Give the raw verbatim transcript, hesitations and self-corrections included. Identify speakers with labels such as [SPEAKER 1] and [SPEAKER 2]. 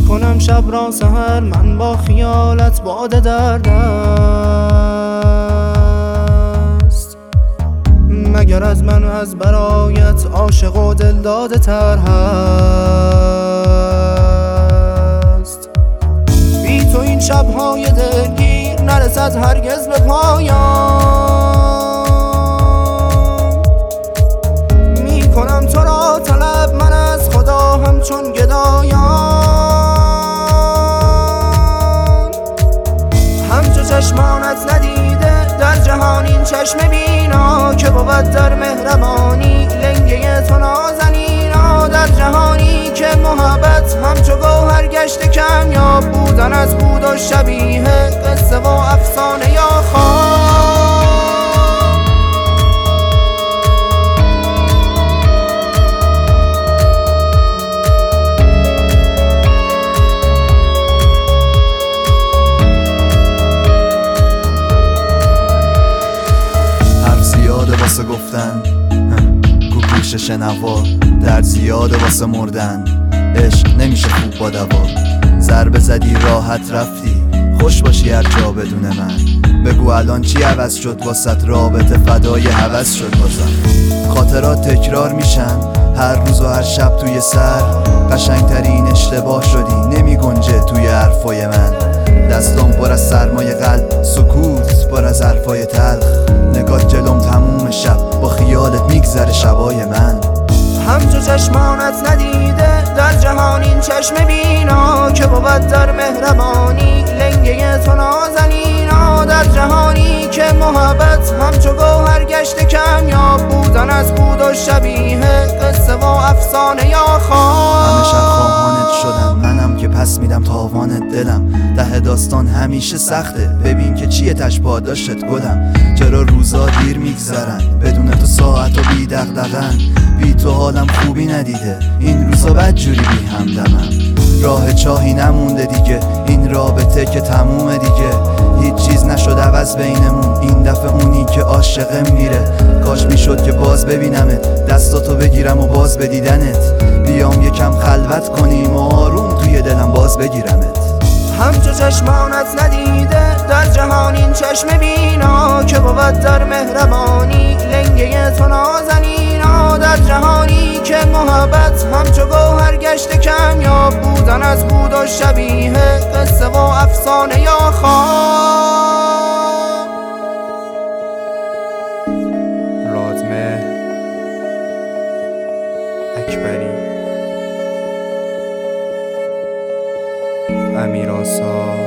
[SPEAKER 1] میکنم شب را سحر من با خیالت باد درد است. مگر از من و از برایت عاشق و دل داده تر هست. بی تو این شبهای دلگیر نرسد هرگز به پایان. میکنم تو را طلب من از خدا همچون گدایان. همچو چشمانت ندیده در جهان این چشم بینا که بود در مهربانی لنگه تو نازنینا. در جهانی که محبت همچو گوهر گشته کمیاب بودن از بود و شبیه قصه و افسانه یا خواب.
[SPEAKER 2] واسه گفتن کو پیش شنوا، درد زیاده واسه مردن، عشق نمیشه خوب با دوا. ضربه زدی راحت رفتی، خوش باشی هر جا بدون من. بگو الان چی عوض شد واسط، رابطه فدای هوس شد بازم. خاطرات تکرار میشن هر روز و هر شب توی سر، قشنگترین اشتباه شدی نمی گنجه توی حرفای من. دستم پر از سرمای قلب، سکوت پر از حرفای تلخ، نگات جلوم تموم شب با خیالت میگذره شبای من.
[SPEAKER 1] همچو چشمانت ندیده در جهان این چشم بینا که بود در مهربانی لنگه تو نازنینا. در جهانی که محبت همچو گوهر گشته کمیاب بودن از بود و شبیه قصه و افسانه یا خواب.
[SPEAKER 2] همه شب خواهانت شدم منم که پس میدم تاوانت دلم. ته داستان همیشه سخته ببین که چیه تش پاداشت گلم. چرا روزا دیر میگذرن بدون تو ساعت و بی دغدغن. بی تو حالم خوبی ندیده این روزا بدجوری بی همدمم. راه چاهی نمونده دیگه این رابطه که تمومه دیگه. هیچ چیز نشد عوض بینمون این دفعه اونی که عاشقم میره. کاش میشد که باز ببینمت دستاتو بگیرم و باز بدیدنت. بیام یکم خلوت کنیم و آروم توی دلم باز بگیرمت.
[SPEAKER 1] همچو چشمانت ندیده در جهان این چشم بینا که بود در مهربانی لنگه تو نازنینا. در جهانی که محبت همچو گوهر گشته کمیاب بودن از بود و شبیه قصه و افسانه یا خواب. رادمهر اکبری، امیر آسا.